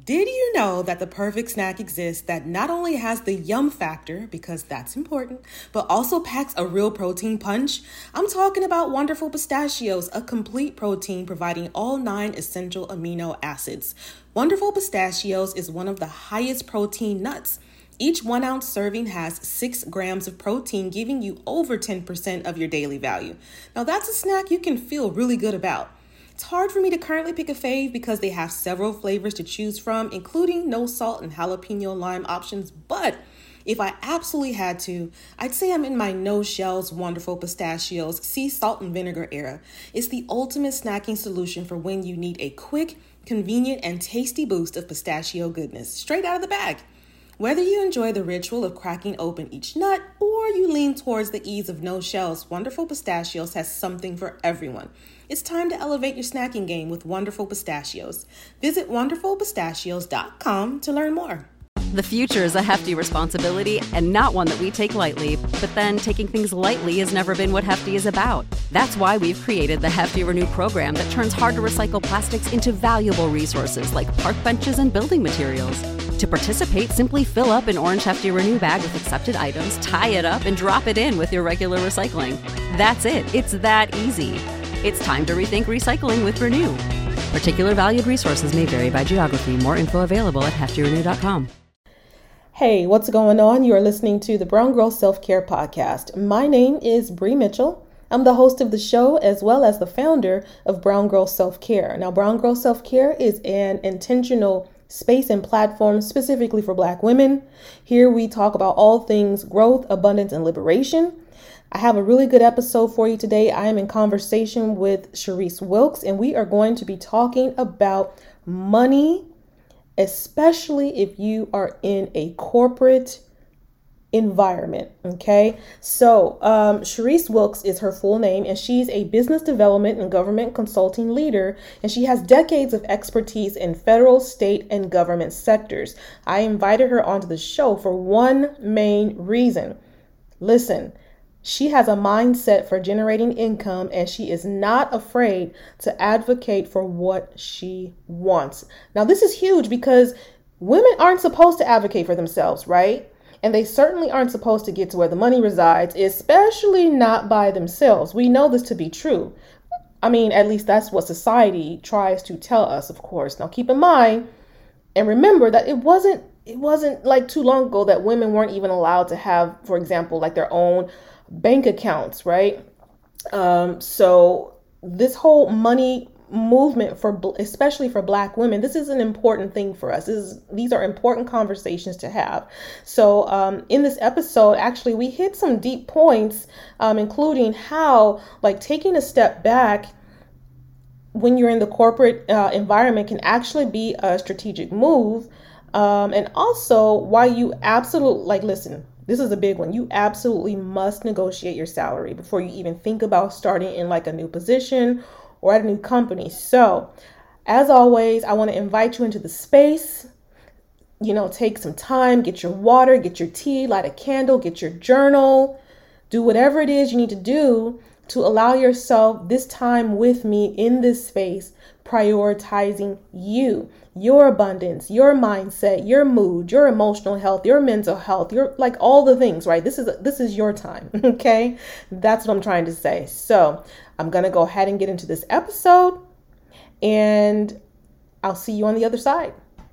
Did you know that the perfect snack exists that not only has the yum factor, because that's important, but also packs a real protein punch? I'm talking about Wonderful Pistachios, a complete protein providing all 9 essential amino acids. Wonderful Pistachios is one of the highest protein nuts. Each 1 ounce serving has 6 grams of protein, giving you over 10% of your daily value. Now that's a snack you can feel really good about. It's hard for me to currently pick a fave because they have several flavors to choose from, including no salt and jalapeno lime options. But if I absolutely had to, I'd say I'm in my no shells Wonderful Pistachios sea salt and vinegar era. It's the ultimate snacking solution for when you need a quick, convenient, and tasty boost of pistachio goodness straight out of the bag. Whether you enjoy the ritual of cracking open each nut or you lean towards the ease of no shells, Wonderful Pistachios has something for everyone. It's time to elevate your snacking game with Wonderful Pistachios. Visit wonderfulpistachios.com to learn more. The future is a hefty responsibility and not one that we take lightly, but then taking things lightly has never been what Hefty is about. That's why we've created the Hefty Renew program that turns hard-to-recycle plastics into valuable resources like park benches and building materials. To participate, simply fill up an orange Hefty Renew bag with accepted items, tie it up, and drop it in with your regular recycling. That's it. It's that easy. It's time to rethink recycling with Renew. Particular valued resources may vary by geography. More info available at heftyrenew.com. Hey, what's going on? You are listening to the Brown Girl Self-Care Podcast. My name is Bree Mitchell. I'm the host of the show as well as the founder of Brown Girl Self-Care. Now, Brown Girl Self-Care is an intentional space and platform specifically for Black women. Here we talk about all things growth, abundance, and liberation. I have a really good episode for you today. I am in conversation with Sharice Wilkes, and we are going to be talking about money, especially if you are in a corporate environment. Okay, so Sharice Wilkes is her full name, and she's a business development and government consulting leader, and she has decades of expertise in federal, state, and government sectors. I invited her onto the show for one main reason. Listen, she has a mindset for generating income, and she is not afraid to advocate for what she wants. Now, this is huge because women aren't supposed to advocate for themselves, right? And they certainly aren't supposed to get to where the money resides, especially not by themselves. We know this to be true. I mean, at least that's what society tries to tell us, of course. Now, keep in mind and remember that it wasn't like too long ago that women weren't even allowed to have, for example, like their own bank accounts, right? So this whole money movement especially for Black women, this is an important thing for us. These are important conversations to have. So in this episode, actually, we hit some deep points, including how like taking a step back when you're in the corporate environment can actually be a strategic move. And also why you absolutely, listen, this is a big one. You absolutely must negotiate your salary before you even think about starting in like a new position or at a new company. So as always, I want to invite you into the space. Take some time, get your water, get your tea, light a candle, get your journal, do whatever it is you need to do to allow yourself this time with me in this space, prioritizing you, your abundance, your mindset, your mood, your emotional health, your mental health, your like all the things, right? This is your time. Okay. That's what I'm trying to say. So I'm going to go ahead and get into this episode, and I'll see you on the other side.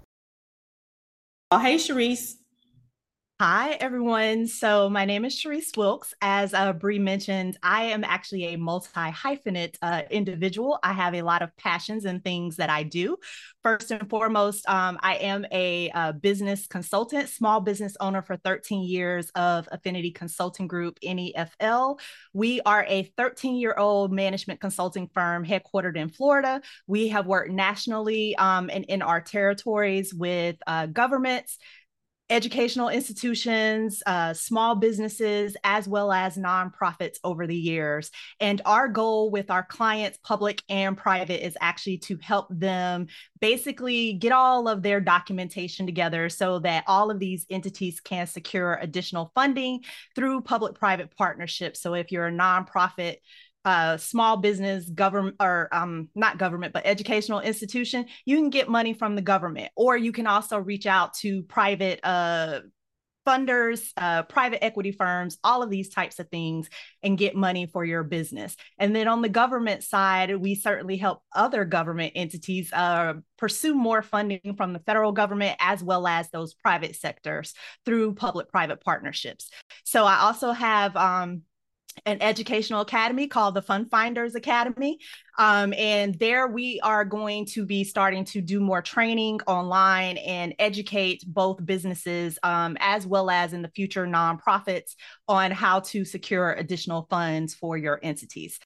Oh, hey, Sharice. Hi, everyone. So my name is Sharice Wilkes. As Bree mentioned, I am actually a multi-hyphenate individual. I have a lot of passions and things that I do. First and foremost, I am a business consultant, small business owner for 13 years of Affinity Consulting Group, NEFL. We are a 13-year-old management consulting firm headquartered in Florida. We have worked nationally and in our territories with governments, educational institutions, small businesses, as well as nonprofits over the years. And our goal with our clients, public and private, is actually to help them basically get all of their documentation together so that all of these entities can secure additional funding through public-private partnerships. So if you're a nonprofit small business, government, or not government, but educational institution, you can get money from the government, or you can also reach out to private funders, private equity firms, all of these types of things, and get money for your business. And then on the government side, we certainly help other government entities pursue more funding from the federal government, as well as those private sectors through public-private partnerships. So I also have an educational academy called the Fund Finders Academy. And there we are going to be starting to do more training online and educate both businesses as well as in the future nonprofits on how to secure additional funds for your entities.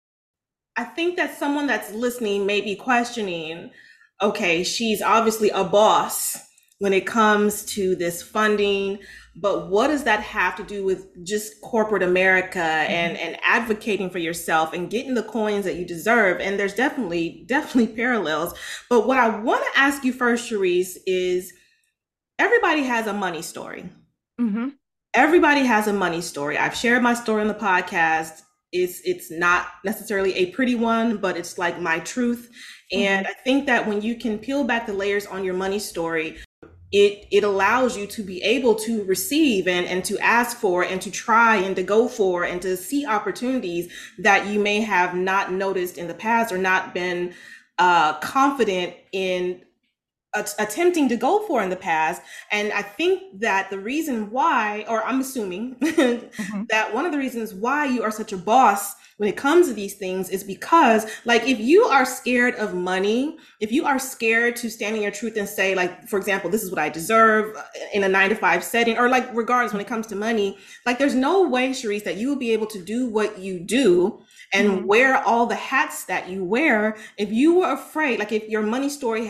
I think that someone that's listening may be questioning, okay, she's obviously a boss when it comes to this funding, but what does that have to do with just corporate America and advocating for yourself and getting the coins that you deserve? And there's definitely parallels. But what I want to ask you first, Cherise, is everybody has a money story. Mm-hmm. Everybody has a money story. I've shared my story on the podcast. It's not necessarily a pretty one, but it's like my truth. And I think that when you can peel back the layers on your money story, it allows you to be able to receive and to ask for and to try and to go for and to see opportunities that you may have not noticed in the past or not been confident in attempting to go for in the past. And I think that the reason why, or I'm assuming that one of the reasons why you are such a boss when it comes to these things is because, like, if you are scared of money, if you are scared to stand in your truth and say, like, for example, this is what I deserve in a 9-to-5 setting, or like regardless when it comes to money, like there's no way, Cherise, that you will be able to do what you do and wear all the hats that you wear if you were afraid, like if your money story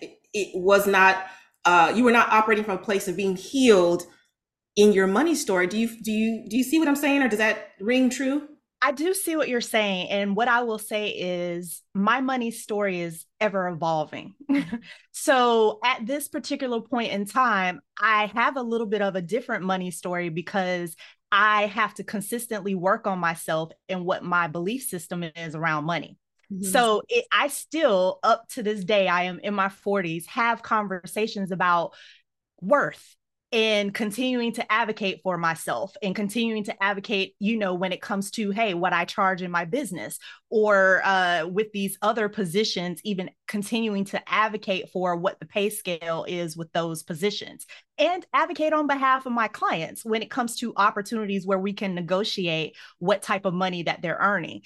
was not, you were not operating from a place of being healed in your money story. Do you see what I'm saying, or does that ring true? I do see what you're saying. And what I will say is my money story is ever evolving. So at this particular point in time, I have a little bit of a different money story because I have to consistently work on myself and what my belief system is around money. So I still, up to this day, I am in my 40s, have conversations about worth and continuing to advocate for myself and continuing to advocate, when it comes to, hey, what I charge in my business or with these other positions, even continuing to advocate for what the pay scale is with those positions and advocate on behalf of my clients when it comes to opportunities where we can negotiate what type of money that they're earning.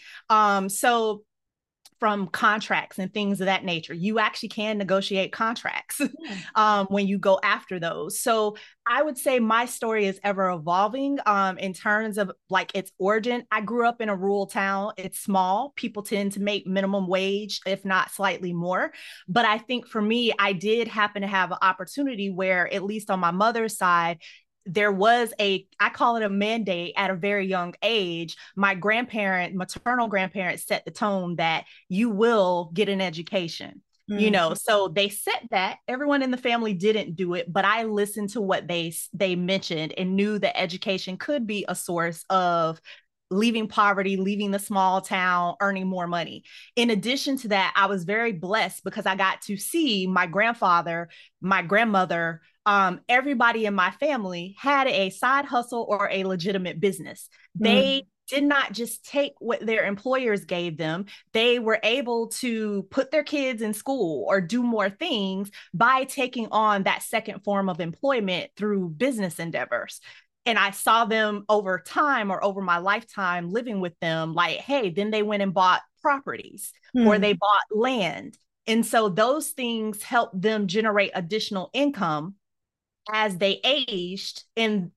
So from contracts and things of that nature. You actually can negotiate contracts when you go after those. So I would say my story is ever evolving in terms of like its origin. I grew up in a rural town. It's small. People tend to make minimum wage, if not slightly more. But I think for me, I did happen to have an opportunity where, at least on my mother's side, there was I call it a mandate at a very young age. My maternal grandparents set the tone that you will get an education, so they set that. Everyone in the family didn't do it, but I listened to what they mentioned and knew that education could be a source of leaving poverty, leaving the small town, earning more money. In addition to that, I was very blessed because I got to see my grandfather, my grandmother, everybody in my family had a side hustle or a legitimate business. They did not just take what their employers gave them. They were able to put their kids in school or do more things by taking on that second form of employment through business endeavors. And I saw them over time or over my lifetime living with them, like, hey, then they went and bought properties or they bought land. And so those things helped them generate additional income as they aged and,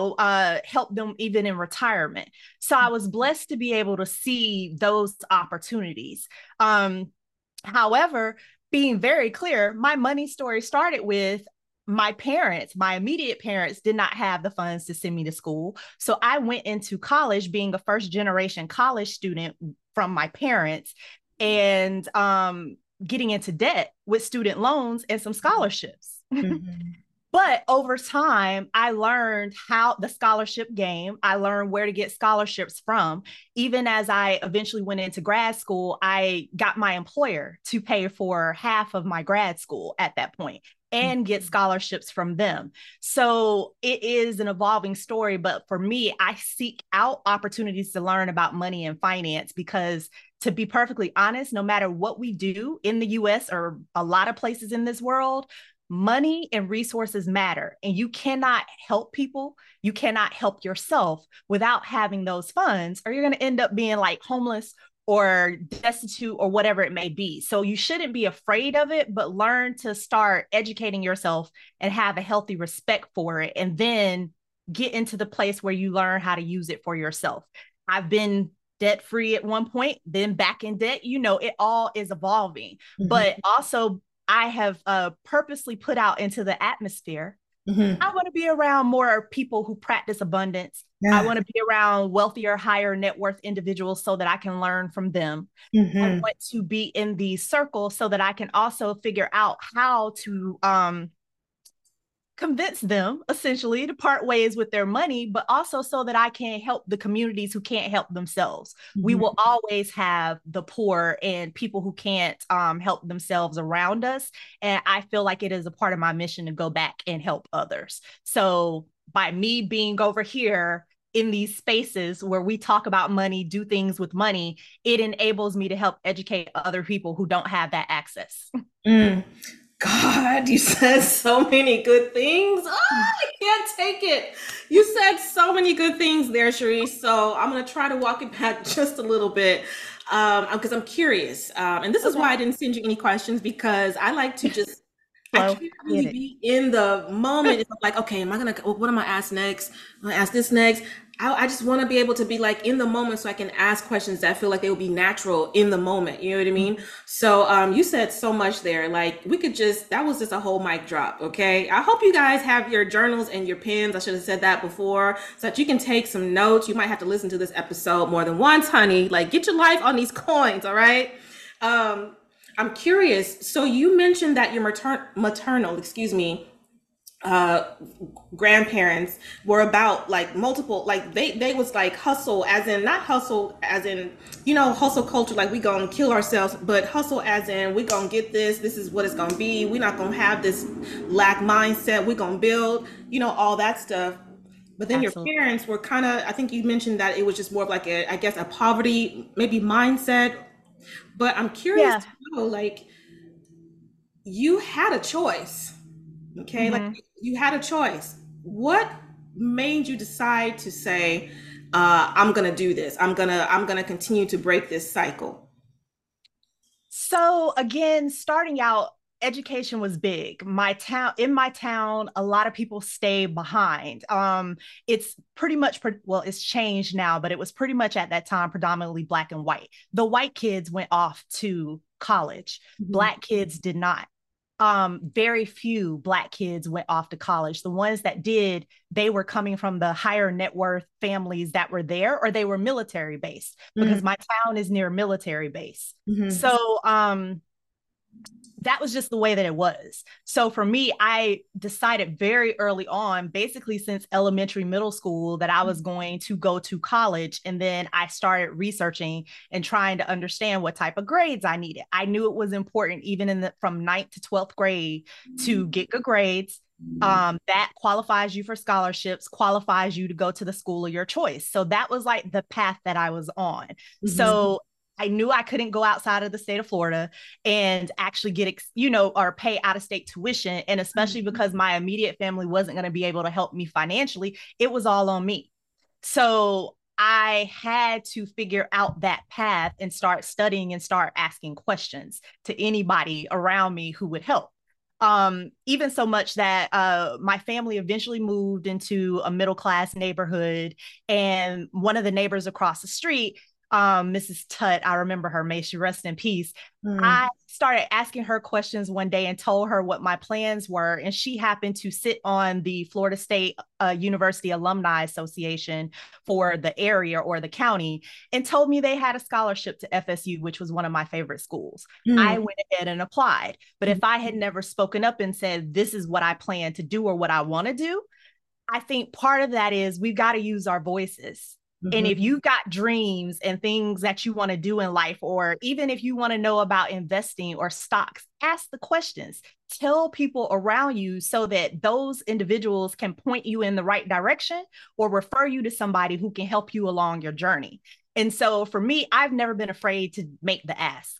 help them even in retirement. So I was blessed to be able to see those opportunities. However, being very clear, my money story started with my parents. My immediate parents did not have the funds to send me to school. So I went into college being a first generation college student from my parents and getting into debt with student loans and some scholarships. But over time, I learned how the scholarship game, I learned where to get scholarships from. Even as I eventually went into grad school, I got my employer to pay for half of my grad school at that point and get scholarships from them. So it is an evolving story. But for me, I seek out opportunities to learn about money and finance because, to be perfectly honest, no matter what we do in the US or a lot of places in this world, money and resources matter. And you cannot help people, you cannot help yourself without having those funds, or you're going to end up being like homeless or destitute or whatever it may be. So you shouldn't be afraid of it, but learn to start educating yourself and have a healthy respect for it. And then get into the place where you learn how to use it for yourself. I've been debt free at one point, then back in debt. It all is evolving, but also I have purposely put out into the atmosphere. I want to be around more people who practice abundance. Yeah. I want to be around wealthier, higher net worth individuals so that I can learn from them. I want to be in the circle so that I can also figure out how to convince them essentially to part ways with their money, but also so that I can help the communities who can't help themselves. We will always have the poor and people who can't help themselves around us. And I feel like it is a part of my mission to go back and help others. So by me being over here in these spaces where we talk about money, do things with money, it enables me to help educate other people who don't have that access. God, you said so many good things. Oh, I can't take it. You said so many good things there, Cherise. So I'm going to try to walk it back just a little bit because I'm curious. And this is why I didn't send you any questions, because I like to just, I can't really be in the moment. It's like, okay, what am I ask next? I'm going to ask this next. I just want to be able to be like in the moment so I can ask questions that feel like they will be natural in the moment. You know what I mean? So you said so much there. Like that was just a whole mic drop. Okay. I hope you guys have your journals and your pens. I should have said that before, so that you can take some notes. You might have to listen to this episode more than once, honey. Like, get your life on these coins. All right. I'm curious. So you mentioned that your maternal, grandparents were about like multiple, like they was like hustle as in, not hustle as in, hustle culture, like we gonna kill ourselves, but hustle as in we gonna get this is what it's gonna be. We're not gonna have this lack mindset. We're gonna build, all that stuff. But then Absolutely. Your parents were kind of, I think you mentioned that it was just more of like a poverty maybe mindset. But I'm curious to know, like, you had a choice. Okay. Like, you had a choice. What made you decide to say, I'm going to do this. I'm going to continue to break this cycle? So again, starting out, education was big. In my town, a lot of people stay behind. It's pretty much, it's changed now, but it was pretty much at that time predominantly Black and white. The white kids went off to college. Black kids did not. Very few Black kids went off to college. The ones that did, they were coming from the higher net worth families that were there, or they were military based, because my town is near military base. So that was just the way that it was. So for me, I decided very early on, basically since elementary, middle school, that I was going to go to college. And then I started researching and trying to understand what type of grades I needed. I knew it was important, even from 9th to 12th grade, to get good grades. That qualifies you for scholarships, qualifies you to go to the school of your choice. So that was like the path that I was on. So I knew I couldn't go outside of the state of Florida and actually get, or pay out of state tuition. And especially because my immediate family wasn't going to be able to help me financially, it was all on me. So I had to figure out that path and start studying and start asking questions to anybody around me who would help. Even so much that my family eventually moved into a middle-class neighborhood, and one of the neighbors across the street, Mrs. Tutt, I remember her, may she rest in peace. Mm. I started asking her questions one day and told her what my plans were. And she happened to sit on the Florida State University Alumni Association for the area or the county, and told me they had a scholarship to FSU, which was one of my favorite schools. I went ahead and applied. But if I had never spoken up and said, this is what I plan to do or what I want to do, I think part of that is we've got to use our voices. And if you've got dreams and things that you want to do in life, or even if you want to know about investing or stocks, ask the questions, tell people around you so that those individuals can point you in the right direction or refer you to somebody who can help you along your journey. And so for me, I've never been afraid to make the ask.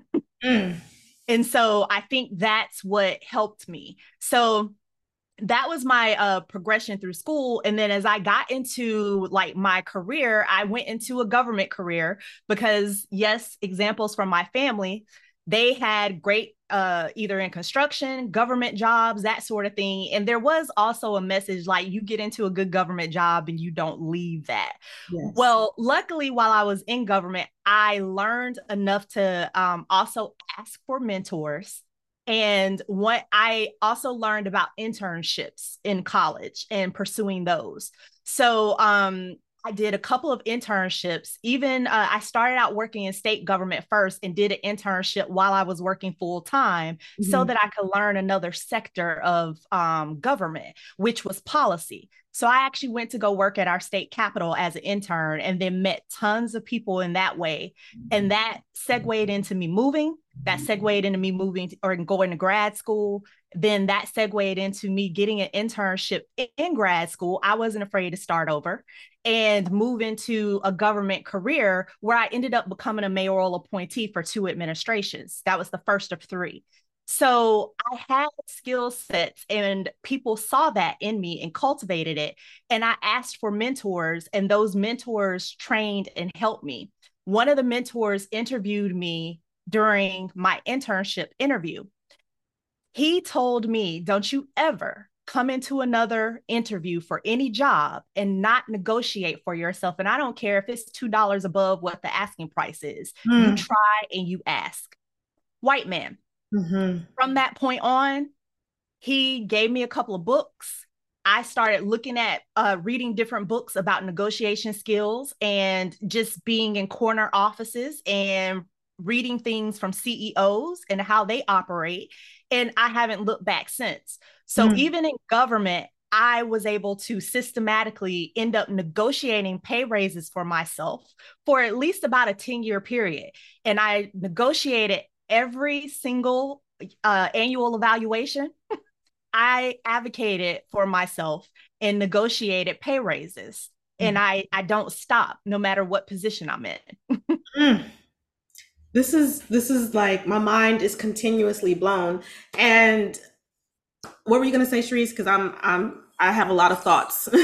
And so I think that's what helped me. So that was my progression through school. And then as I got into like my career, I went into a government career because, yes, examples from my family, they had great either in construction, government jobs, that sort of thing. And there was also a message like you get into a good government job and you don't leave that. Yes. Well, luckily, while I was in government, I learned enough to also ask for mentors. And what I also learned about internships in college and pursuing those. So I did a couple of internships. Even I started out working in state government first and did an internship while I was working full time so that I could learn another sector of government, which was policy. So I actually went to go work at our state capitol as an intern and then met tons of people in that way. And that segued into me moving. That segued into me moving or going to grad school. Then that segued into me getting an internship in grad school. I wasn't afraid to start over and move into a government career where I ended up becoming a mayoral appointee for 2 administrations. That was the first of 3. So I had skill sets and people saw that in me and cultivated it. And I asked for mentors, and those mentors trained and helped me. One of the mentors interviewed me during my internship interview. He told me, don't you ever come into another interview for any job and not negotiate for yourself. And I don't care if it's $2 above what the asking price is. You try and you ask. White man. From that point on, he gave me a couple of books. I started looking at reading different books about negotiation skills and just being in corner offices and reading things from CEOs and how they operate. And I haven't looked back since. So even in government, I was able to systematically end up negotiating pay raises for myself for at least about a 10-year period. And I negotiated every single annual evaluation. I advocated for myself and negotiated pay raises. And I don't stop no matter what position I'm in. This is like, my mind is continuously blown. And what were you going to say, Sharice? Because I have a lot of thoughts. So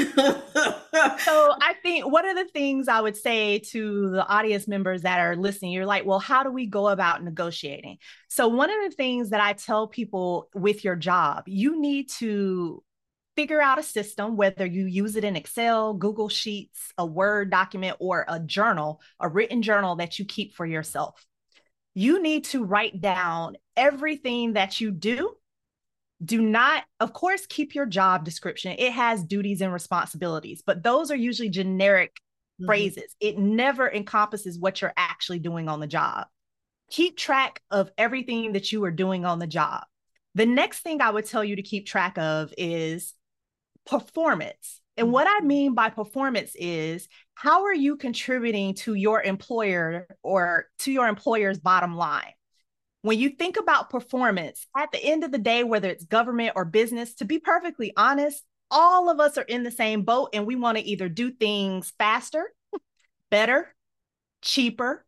I think one of the things I would say to the audience members that are listening, you're like, well, how do we go about negotiating? So one of the things that I tell people with your job, you need to figure out a system, whether you use it in Excel, Google Sheets, a Word document, or a journal, a written journal that you keep for yourself. You need to write down everything that you do. Do not, of course, keep your job description. It has duties and responsibilities, but those are usually generic phrases. It never encompasses what you're actually doing on the job. Keep track of everything that you are doing on the job. The next thing I would tell you to keep track of is performance. And what I mean by performance is, how are you contributing to your employer or to your employer's bottom line? When you think about performance, at the end of the day, whether it's government or business, to be perfectly honest, all of us are in the same boat, and we want to either do things faster, better, cheaper,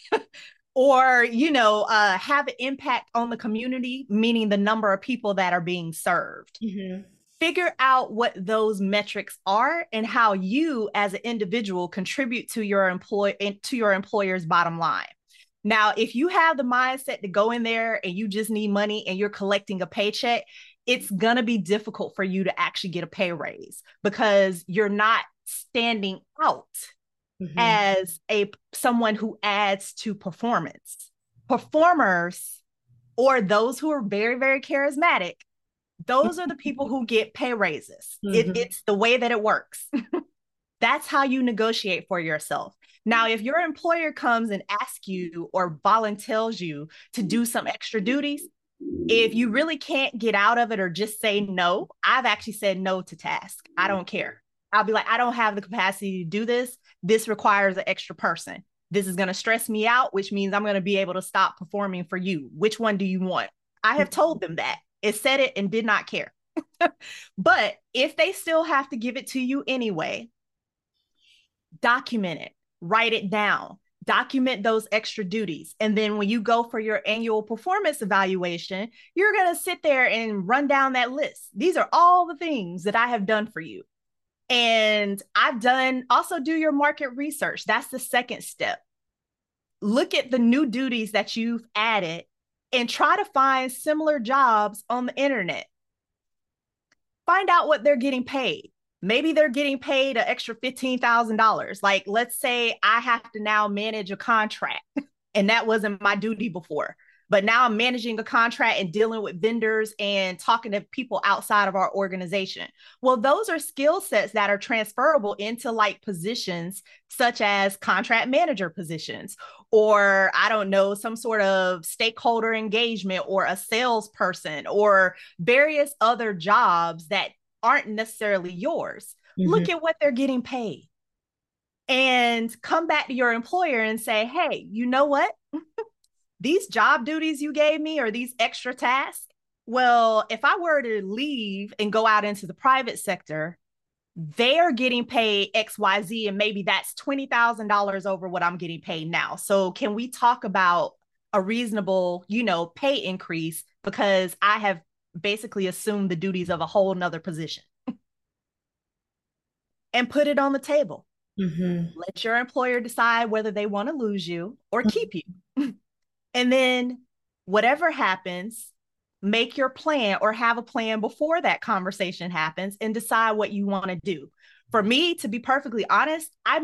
or, have an impact on the community, meaning the number of people that are being served. Figure out what those metrics are and how you as an individual contribute to your employer's bottom line. Now, if you have the mindset to go in there and you just need money and you're collecting a paycheck, it's going to be difficult for you to actually get a pay raise because you're not standing out as someone who adds to performance. Performers, or those who are very, very charismatic, those are the people who get pay raises. It's the way that it works. That's how you negotiate for yourself. Now, if your employer comes and asks you or volunteers you to do some extra duties, if you really can't get out of it or just say no, I've actually said no to tasks. I don't care. I'll be like, I don't have the capacity to do this. This requires an extra person. This is going to stress me out, which means I'm going to be able to stop performing for you. Which one do you want? I have told them that. It said it and did not care. But if they still have to give it to you anyway, document it, write it down, document those extra duties. And then when you go for your annual performance evaluation, you're going to sit there and run down that list. These are all the things that I have done for you. And also do your market research. That's the second step. Look at the new duties that you've added and try to find similar jobs on the internet. Find out what they're getting paid. Maybe they're getting paid an extra $15,000. Like, let's say I have to now manage a contract, and that wasn't my duty before. But now I'm managing a contract and dealing with vendors and talking to people outside of our organization. Well, those are skill sets that are transferable into like positions such as contract manager positions, or I don't know, some sort of stakeholder engagement or a salesperson or various other jobs that aren't necessarily yours. Look at what they're getting paid and come back to your employer and say, hey, you know what? These job duties you gave me or these extra tasks, well, if I were to leave and go out into the private sector, they're getting paid XYZ, and maybe that's $20,000 over what I'm getting paid now. So can we talk about a reasonable, pay increase, because I have basically assumed the duties of a whole nother position? And put it on the table. Let your employer decide whether they want to lose you or keep you. And then whatever happens, make your plan or have a plan before that conversation happens and decide what you want to do. For me, to be perfectly honest, I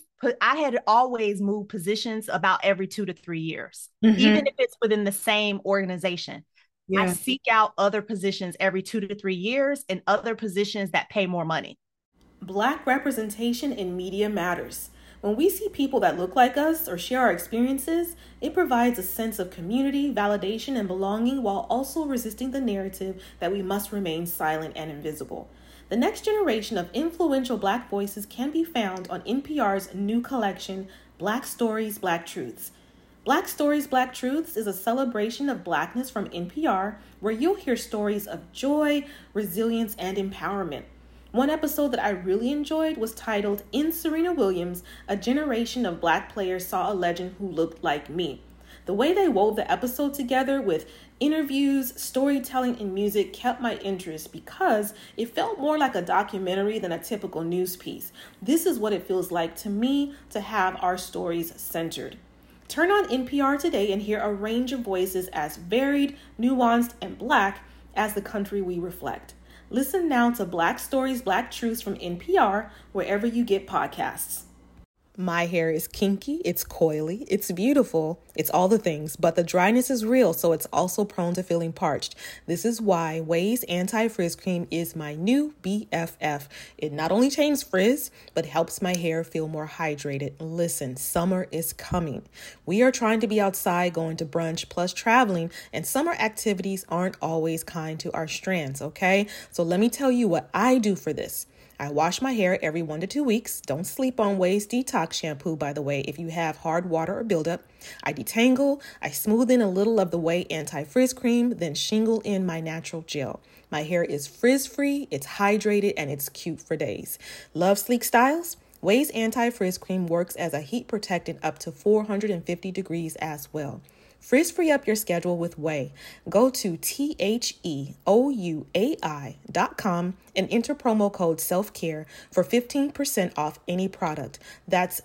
had always moved positions about every 2 to 3 years, even if it's within the same organization. I seek out other positions every 2 to 3 years and other positions that pay more money. Black representation in media matters. When we see people that look like us or share our experiences, it provides a sense of community, validation, and belonging, while also resisting the narrative that we must remain silent and invisible. The next generation of influential Black voices can be found on NPR's new collection, Black Stories, Black Truths. Black Stories, Black Truths is a celebration of Blackness from NPR, where you'll hear stories of joy, resilience, and empowerment. One episode that I really enjoyed was titled In Serena Williams, a generation of Black players saw a legend who looked like me. The way they wove the episode together with interviews, storytelling, and music kept my interest because it felt more like a documentary than a typical news piece. This is what it feels like to me to have our stories centered. Turn on NPR today and hear a range of voices as varied, nuanced, and Black as the country we reflect. Listen now to Black Stories, Black Truths from NPR, wherever you get podcasts. My hair is kinky, it's coily, it's beautiful, it's all the things, but the dryness is real, so it's also prone to feeling parched. This is why Ouai's Anti-Frizz Cream is my new BFF. It not only changes frizz, but helps my hair feel more hydrated. Listen, summer is coming. We are trying to be outside, going to brunch, plus traveling, and summer activities aren't always kind to our strands, okay? So let me tell you what I do for this. I wash my hair every 1 to 2 weeks. Don't sleep on Ouai's Detox Shampoo, by the way, if you have hard water or buildup. I detangle, I smooth in a little of the Ouai Anti-Frizz Cream, then shingle in my natural gel. My hair is frizz-free, it's hydrated, and it's cute for days. Love sleek styles? Ouai's Anti-Frizz Cream works as a heat protectant up to 450 degrees as well. Frizz-free up your schedule with Ouai. Go to THEOUAI.com and enter promo code SELFCARE for 15% off any product. That's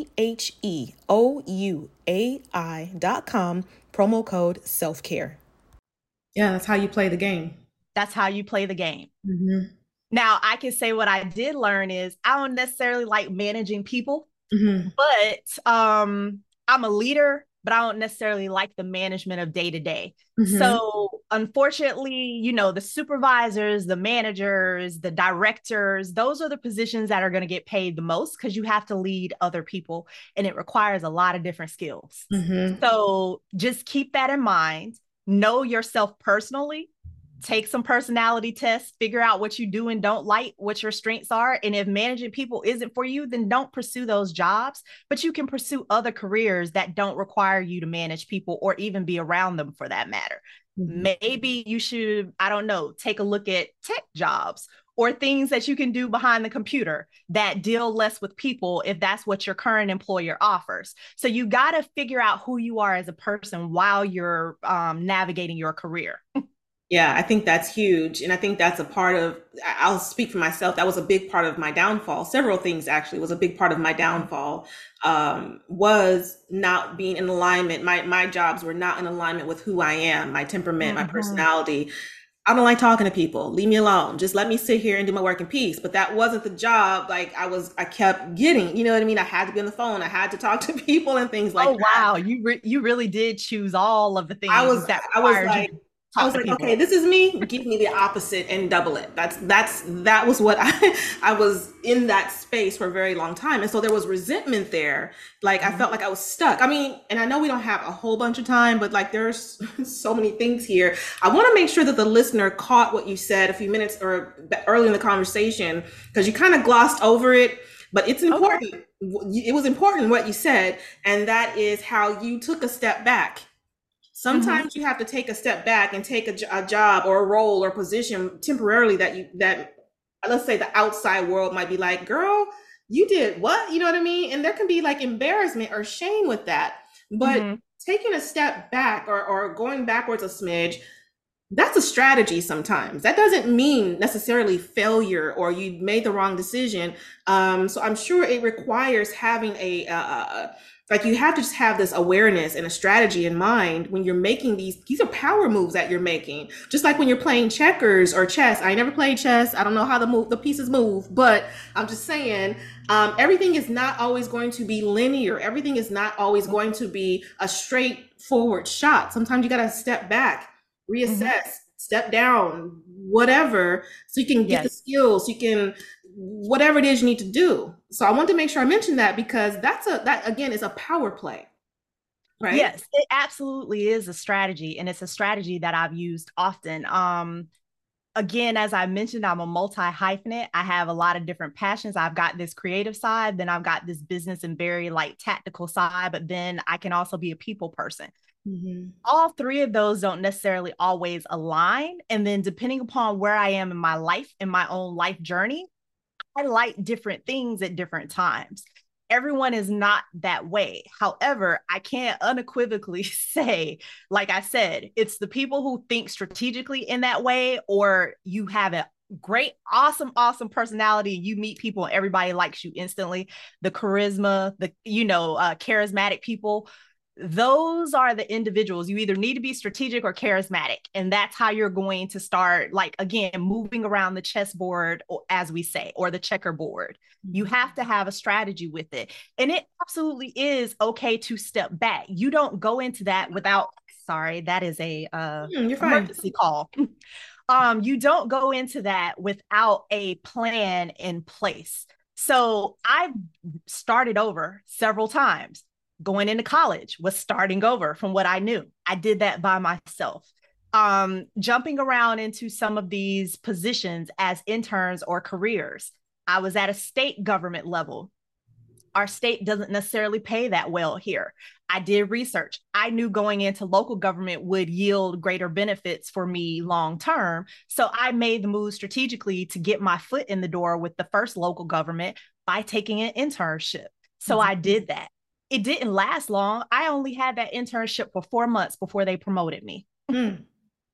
THEOUAI.com, promo code SELFCARE. Yeah, that's how you play the game. That's how you play the game. Now, I can say what I did learn is I don't necessarily like managing people. Mm-hmm. But I'm a leader, but I don't necessarily like the management of day to day. Mm-hmm. So unfortunately, the supervisors, the managers, the directors, those are the positions that are going to get paid the most because you have to lead other people and it requires a lot of different skills. Mm-hmm. So just keep that in mind. Know yourself personally, take some personality tests, figure out what you do and don't like, what your strengths are. And if managing people isn't for you, then don't pursue those jobs. But you can pursue other careers that don't require you to manage people or even be around them for that matter. Mm-hmm. Maybe you should, I don't know, take a look at tech jobs or things that you can do behind the computer that deal less with people if that's what your current employer offers. So you got to figure out who you are as a person while you're navigating your career. Yeah, I think that's huge. And I think that's a part of, I'll speak for myself. That was a big part of my downfall. Several things actually was a big part of my downfall, was not being in alignment. My jobs were not in alignment with who I am, my temperament, my Mm-hmm. personality. I don't like talking to people. Leave me alone. Just let me sit here and do my work in peace. But that wasn't the job like I kept getting, you know what I mean? I had to be on the phone. I had to talk to people and things like Oh that. wow, you really did choose all of the I was things that I was required you like to I talk was to like, okay, people. this is me. Give me the opposite and double it. That was what I was in that space for a very long time. And so there was resentment there. Like I Mhm. felt like I was stuck. I mean, and I know we don't have a whole bunch of time, but like there's so many things here. I want to make sure that the listener caught what you said a few minutes or early in the conversation because you kind of glossed over it, but it's Okay. important. It was important what you said, and that is how you took a step back. Hmm. Sometimes you have to take a step back and take a job or a role or position temporarily that let's say the outside world might be like, girl, you did what? You know what I mean? And there can be like embarrassment or shame with that. But Hmm. taking a step back or going backwards a smidge, that's a strategy sometimes. That doesn't mean necessarily failure or you made the wrong decision. So I'm sure it requires having like you have to just have this awareness and a strategy in mind when you're making these are power moves that you're making. Just like when you're playing checkers or chess. I never played chess. I don't know how the pieces move, but I'm just saying everything is not always going to be linear. Everything is not always going to be a straightforward shot. Sometimes you got to step back, Hmm. reassess, step down, whatever, so you can get the Yes. skills, you can whatever it is you need to do. So I want to make sure I mention that because that again is a power play, right? Yes, it absolutely is a strategy, and it's a strategy that I've used often. Again, as I mentioned, I'm a multi hyphenate. I have a lot of different passions. I've got this creative side, then I've got this business and very like tactical side, but then I can also be a people person. Mm-hmm. All three of those don't necessarily always align. And then depending upon where I am in my life, in my own life journey, I like different things at different times. Everyone is not that way. However, I can't unequivocally say, like I said, it's the people who think strategically in that way, or you have a great, awesome personality. You meet people and everybody likes you instantly. The charisma, charismatic people, those are the individuals. You either need to be strategic or charismatic, and that's how you're going to start, like, again, moving around the chessboard, or as we say, or the checkerboard. You have to have a strategy with it, and it absolutely is okay to step back. You don't go into that without, sorry, that is a You're fine. emergency call. You don't go into that without a plan in place. So I've started over several times. Going into college was starting over from what I knew. I did that by myself. Jumping around into some of these positions as interns or careers. I was at a state government level. Our state doesn't necessarily pay that well here. I did research. I knew going into local government would yield greater benefits for me long term. So I made the move strategically to get my foot in the door with the first local government by taking an internship. So I did that. It didn't last long. I only had that internship for 4 months before they promoted me. Mm,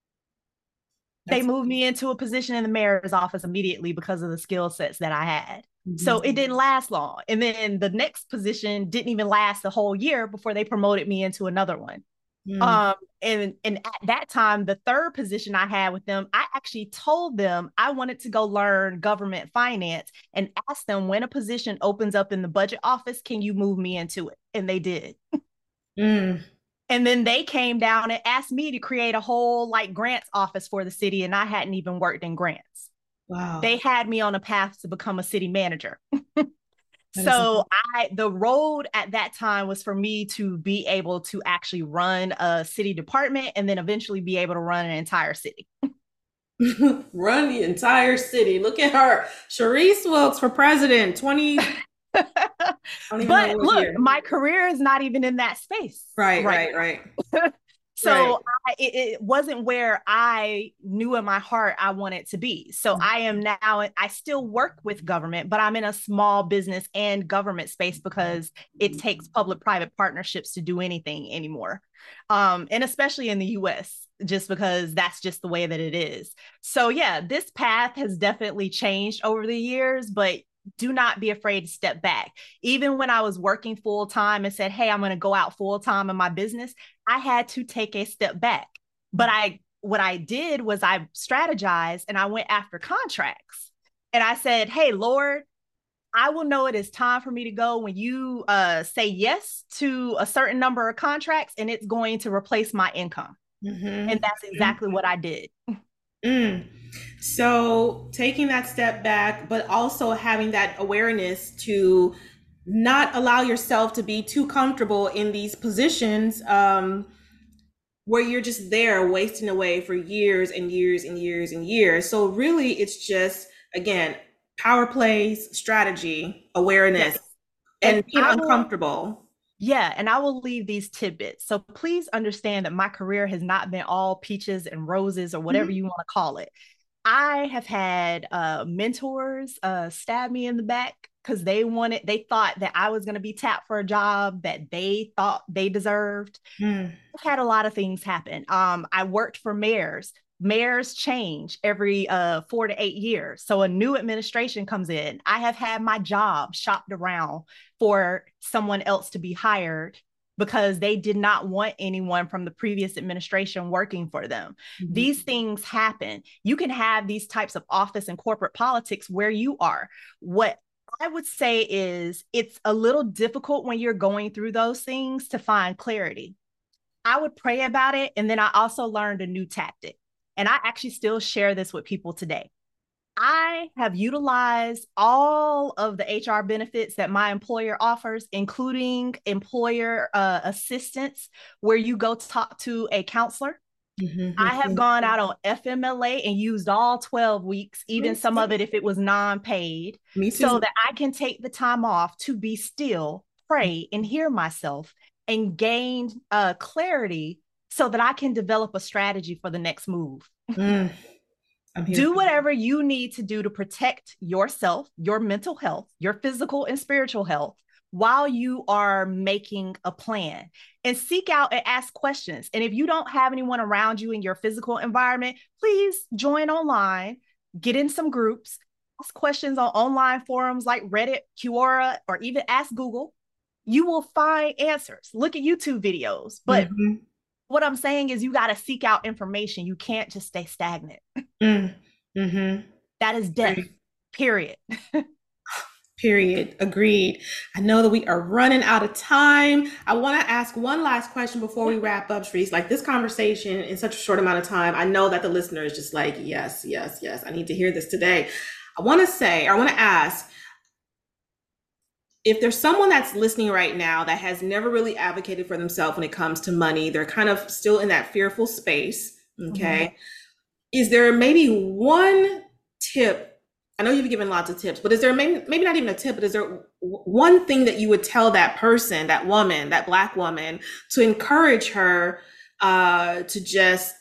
They that's moved me into a position in the mayor's office immediately because of the skill sets that I had. So mhm. it didn't last long. And then the next position didn't even last the whole year before they promoted me into another one. Mm. And at that time, the third position I had with them, I actually told them I wanted to go learn government finance and asked them when a position opens up in the budget office, can you move me into it? And they did. Mm. And then they came down and asked me to create a whole like grants office for the city, and I hadn't even worked in grants. They Wow. had me on a path to become a city manager. That is So the road at that time was for me to be able to actually run a city department and then eventually be able to run an entire city. run the entire city. Look at her. Sharice Wilkes for president 20. I don't even know But what look, year. my career is not even in that space Right, right right, right, now. right. So it wasn't where I knew in my heart I wanted to be. So I am now, I still work with government, but I'm in a small business and government space because it takes public-private partnerships to do anything anymore. And especially in the US, just because that's just the way that it is. So yeah, this path has definitely changed over the years, but do not be afraid to step back. Even when I was working full time and said, hey, I'm going to go out full time in my business, I had to take a step back. But what I did was I strategized and I went after contracts. And I said, hey, Lord, I will know it is time for me to go when you say yes to a certain number of contracts and it's going to replace my income. And that's exactly what I did. Mm. So taking that step back, but also having that awareness to not allow yourself to be too comfortable in these positions where you're just there wasting away for years and years and years and years. So really, it's just, again, power plays, strategy, awareness, Yes. and And being uncomfortable. yeah, and I will leave these tidbits. So please understand that my career has not been all peaches and roses or whatever Mhm. you want to call it. I have had mentors stab me in the back because they thought that I was going to be tapped for a job that they thought they deserved. Mm. I've had a lot of things happen. I worked for mayors. Mayors change every 4 to 8 years. So a new administration comes in. I have had my job shopped around for someone else to be hired because they did not want anyone from the previous administration working for them. Mhm. These things happen. You can have these types of office and corporate politics where you are. What I would say is it's a little difficult when you're going through those things to find clarity. I would pray about it. And then I also learned a new tactic. And I actually still share this with people today. I have utilized all of the HR benefits that my employer offers, including employer assistance, where you go talk to a counselor. I have Mhm. gone out on FMLA and used all 12 weeks, even some of it if it was non paid, Me too. so that I can take the time off to be still, pray, and hear myself and gain clarity so that I can develop a strategy for the next move. Mm. I'm here Do for you. whatever you need to do to protect yourself, your mental health, your physical and spiritual health while you are making a plan, and seek out and ask questions. And if you don't have anyone around you in your physical environment, please join online, get in some groups, ask questions on online forums like Reddit, Quora, or even ask Google. You will find answers. Look at YouTube videos. But Mhm. what I'm saying is you got to seek out information. You can't just stay stagnant. Mm. Mhm. That is death, Agreed. period. Period. Agreed. I know that we are running out of time. I want to ask one last question before we wrap up, Sharice. Like this conversation in such a short amount of time, I know that the listener is just like, yes, yes, yes. I need to hear this today. I want to ask if there's someone that's listening right now that has never really advocated for themselves when it comes to money, they're kind of still in that fearful space. Mhm. Okay. Is there maybe one tip? I know you've given lots of tips, but is there maybe not even a tip, but is there one thing that you would tell that person, that woman, that Black woman, to encourage her to just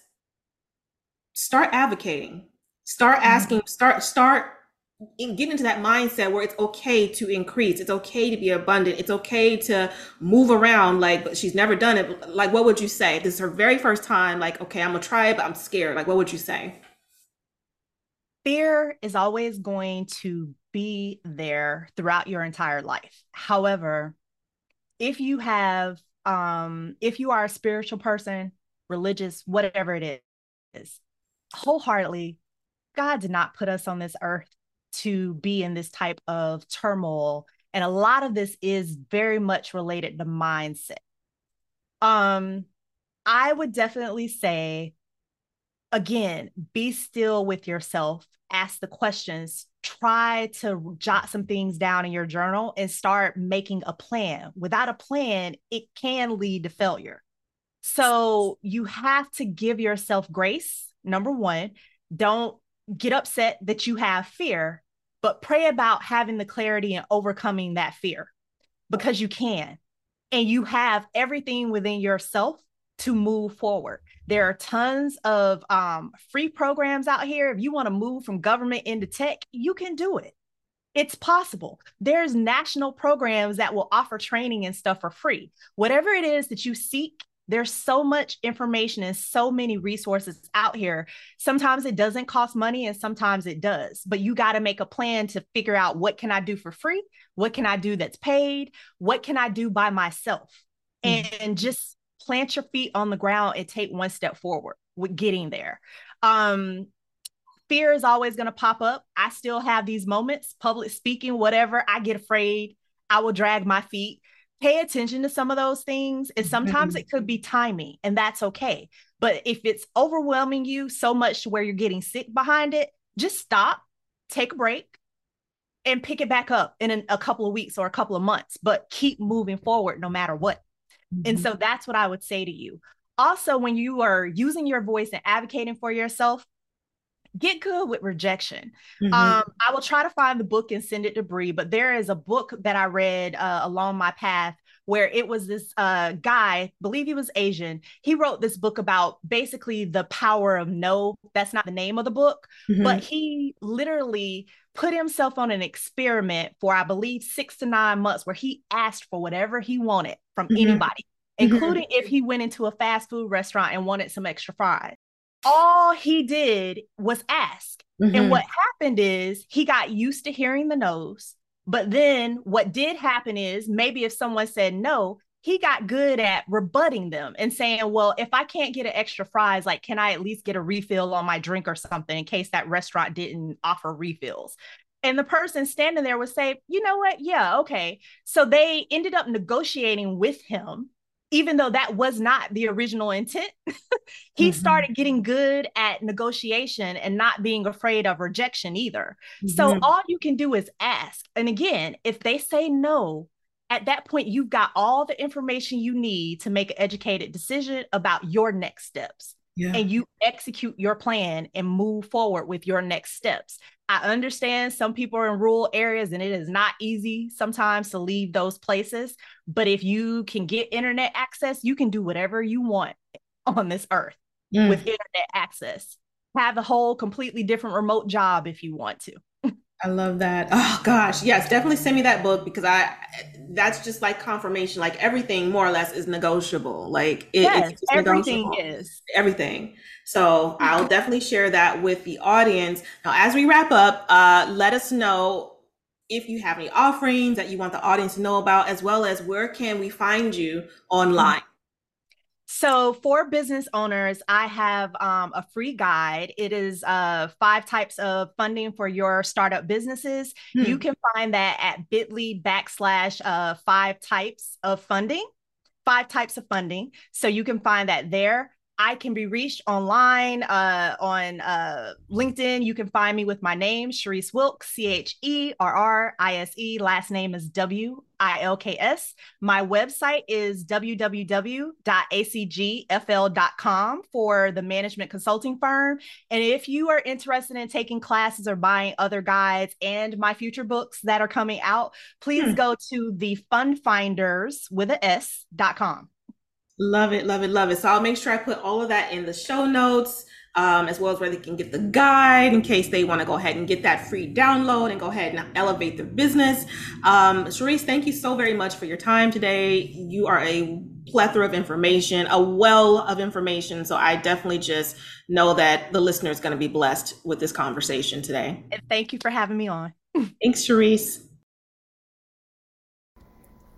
start advocating, start asking, Mhm. start get into that mindset where it's okay to increase, it's okay to be abundant, it's okay to move around, like, but she's never done it. Like, what would you say if this is her very first time? Like, okay, I'm gonna try it, but I'm scared. Like, what would you say? Fear is always going to be there throughout your entire life. However, if you have if you are a spiritual person, religious, whatever it is, wholeheartedly, God did not put us on this earth to be in this type of turmoil. And a lot of this is very much related to mindset. I would definitely say, again, be still with yourself, ask the questions, try to jot some things down in your journal and start making a plan. Without a plan, it can lead to failure. So you have to give yourself grace. Number one, don't get upset that you have fear, but pray about having the clarity and overcoming that fear, because you can. And you have everything within yourself to move forward. There are tons of free programs out here. If you want to move from government into tech, you can do it. It's possible. There's national programs that will offer training and stuff for free. Whatever it is that you seek, there's so much information and so many resources out here. Sometimes it doesn't cost money and sometimes it does, but you got to make a plan to figure out, what can I do for free? What can I do that's paid? What can I do by myself? And just plant your feet on the ground and take one step forward with getting there. Fear is always going to pop up. I still have these moments, public speaking, whatever. I get afraid. I will drag my feet. Pay attention to some of those things. And sometimes it could be timing, and that's okay. But if it's overwhelming you so much to where you're getting sick behind it, just stop, take a break, and pick it back up in a couple of weeks or a couple of months, but keep moving forward no matter what. And so that's what I would say to you. Also, when you are using your voice and advocating for yourself, get good with rejection. I will try to find the book and send it to Bree, but there is a book that I read along my path where it was this guy, I believe he was Asian. He wrote this book about basically the power of no. That's not the name of the book, but he literally put himself on an experiment for, I believe, 6 to 9 months, where he asked for whatever he wanted from anybody, including if he went into a fast food restaurant and wanted some extra fries. All he did was ask. And what happened is he got used to hearing the no's. But then what did happen is, maybe if someone said no, he got good at rebutting them and saying, well, if I can't get an extra fries, like, can I at least get a refill on my drink or something in case that restaurant didn't offer refills? And the person standing there would say, you know what? Yeah, okay. So they ended up negotiating with him, even though that was not the original intent. He started getting good at negotiation and not being afraid of rejection either. So all you can do is ask. And again, if they say no, at that point, you've got all the information you need to make an educated decision about your next steps. And you execute your plan and move forward with your next steps. I understand some people are in rural areas and it is not easy sometimes to leave those places. But if you can get internet access, you can do whatever you want on this earth with internet access. Have a whole completely different remote job if you want to. I love that. Oh gosh, yes, definitely send me that book, because that's just like confirmation. Like, everything more or less is negotiable. Like yes, everything negotiable. is Everything. So I'll definitely share that with the audience. Now, as we wrap up, let us know if you have any offerings that you want the audience to know about, as well as where can we find you online. So for business owners, I have a free guide. It is 5 types of funding for your startup businesses. You can find that at bit.ly/5 types of funding, 5 types of funding. So you can find that there. I can be reached online on LinkedIn. You can find me with my name, Cherisse Wilks, CHERRISE. Last name is WILKS. My website is www.acgfl.com for the management consulting firm. And if you are interested in taking classes or buying other guides and my future books that are coming out, please go to thefundfinders.com. Love it, love it, love it. So I'll make sure I put all of that in the show notes, as well as where they can get the guide in case they want to go ahead and get that free download and go ahead and elevate their business. Cherisse, thank you so very much for your time today. You are a plethora of information, a well of information. So I definitely just know that the listener is going to be blessed with this conversation today. And thank you for having me on. Thanks, Cherisse.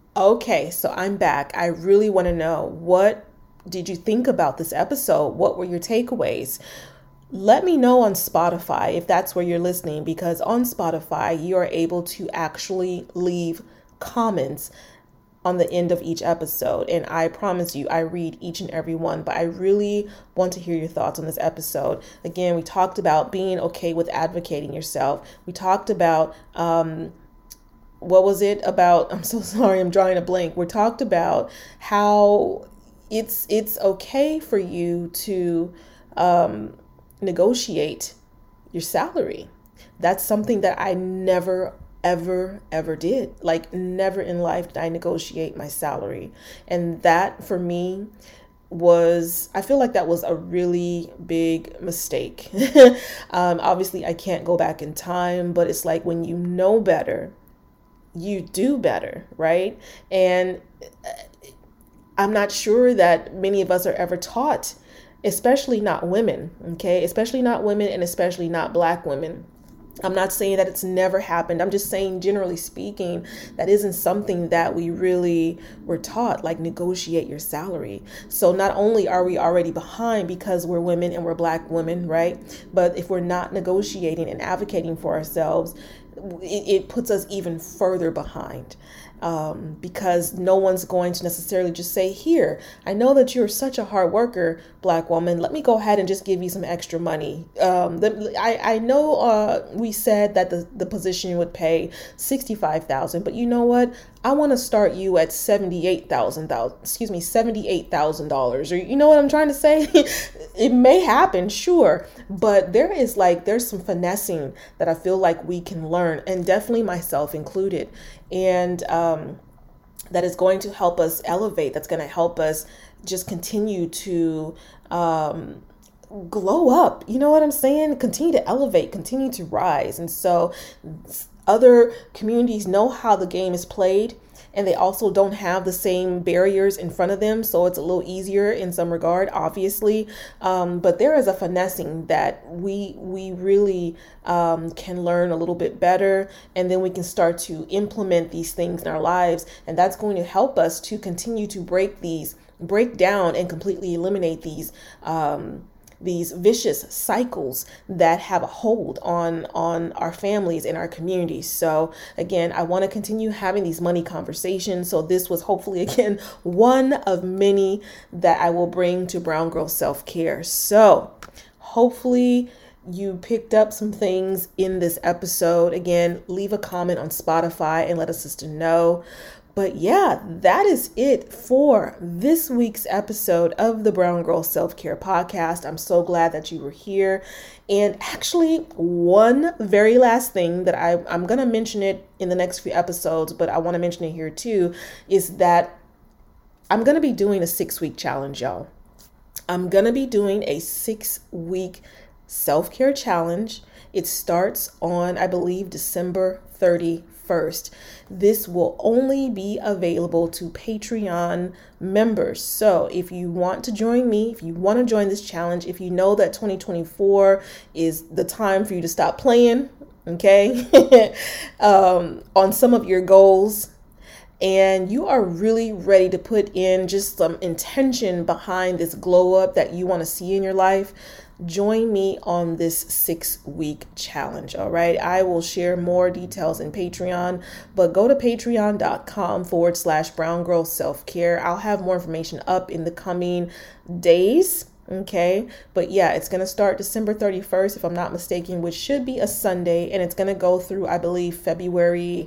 Okay, so I'm back. I really want to know, what did you think about this episode? What were your takeaways? Let me know on Spotify if that's where you're listening, because on Spotify, you are able to actually leave comments on the end of each episode. And I promise you, I read each and every one, but I really want to hear your thoughts on this episode. Again, we talked about being okay with advocating yourself. We talked about, what was it about? I'm so sorry, I'm drawing a blank. We talked about how it's okay for you to negotiate your salary. That's something that I never ever did. Like, never in life did I negotiate my salary. And that for me I feel like that was a really big mistake. Obviously I can't go back in time, but it's like, when you know better, you do better, right? And I'm not sure that many of us are ever taught, especially not women, okay? Especially not women, and especially not Black women. I'm not saying that it's never happened. I'm just saying, generally speaking, that isn't something that we really were taught, like negotiate your salary. So not only are we already behind because we're women and we're Black women, right? But if we're not negotiating and advocating for ourselves, it puts us even further behind. Because no one's going to necessarily just say, here, I know that you're such a hard worker, Black woman, let me go ahead and just give you some extra money. I know we said that the position would pay $65,000, but you know what? I want to start you at $78,000, or you know what I'm trying to say? It may happen, sure, but there's some finessing that I feel like we can learn, and definitely myself included. And that is going to help us elevate. That's going to help us just continue to glow up. You know what I'm saying? Continue to elevate, continue to rise. And so other communities know how the game is played, and they also don't have the same barriers in front of them. So it's a little easier in some regard, obviously. But there is a finessing that we really can learn a little bit better. And then we can start to implement these things in our lives. And that's going to help us to continue to break down and completely eliminate these vicious cycles that have a hold on our families and our communities. So again, I want to continue having these money conversations. So this was hopefully, again, one of many that I will bring to Brown Girl Self-Care. So hopefully you picked up some things in this episode. Again, leave a comment on Spotify and let a sister know. But yeah, that is it for this week's episode of the Brown Girl Self-Care Podcast. I'm so glad that you were here. And actually, one very last thing that I'm going to mention it in the next few episodes, but I want to mention it here too, is that I'm going to be doing a 6-week challenge, y'all. I'm going to be doing a 6-week self-care challenge. It starts on, I believe, December 31st. This will only be available to Patreon members. So if you want to join me, if you want to join this challenge, if you know that 2024 is the time for you to stop playing, okay, on some of your goals, and you are really ready to put in just some intention behind this glow up that you want to see in your life, join me on this 6-week challenge. All right. I will share more details in Patreon, but go to patreon.com/Brown Girl Self-Care. I'll have more information up in the coming days. Okay. But yeah, it's going to start December 31st, if I'm not mistaken, which should be a Sunday. And it's going to go through, I believe, February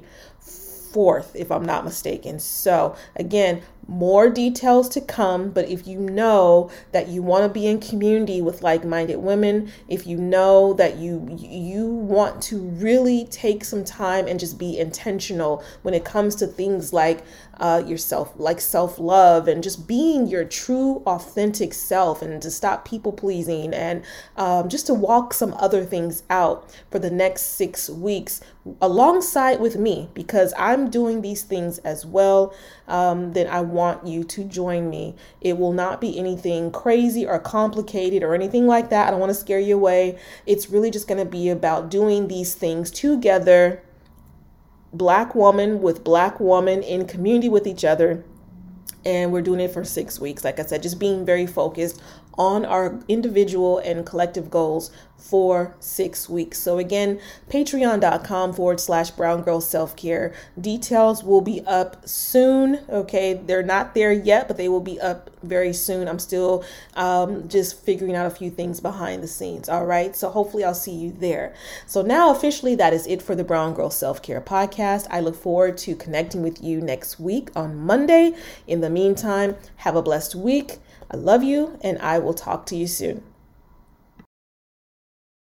4th, if I'm not mistaken. So again, more details to come. But if you know that you want to be in community with like-minded women, if you know that you want to really take some time and just be intentional when it comes to things like yourself, like self-love, and just being your true authentic self, and to stop people pleasing, and just to walk some other things out for the next 6 weeks alongside with me, because I'm doing these things as well, then I want you to join me. It will not be anything crazy or complicated or anything like that. I don't want to scare you away. It's really just going to be about doing these things together Black woman with Black woman in community with each other. And we're doing it for 6 weeks. Like I said, just being very focused on our individual and collective goals for 6 weeks. So again, patreon.com/Brown Girl Self-Care. Details will be up soon. Okay. They're not there yet, but they will be up very soon. I'm still just figuring out a few things behind the scenes. All right. So hopefully I'll see you there. So now officially that is it for the Brown Girl Self-Care podcast. I look forward to connecting with you next week on Monday. In the meantime, have a blessed week. I love you, and I will talk to you soon.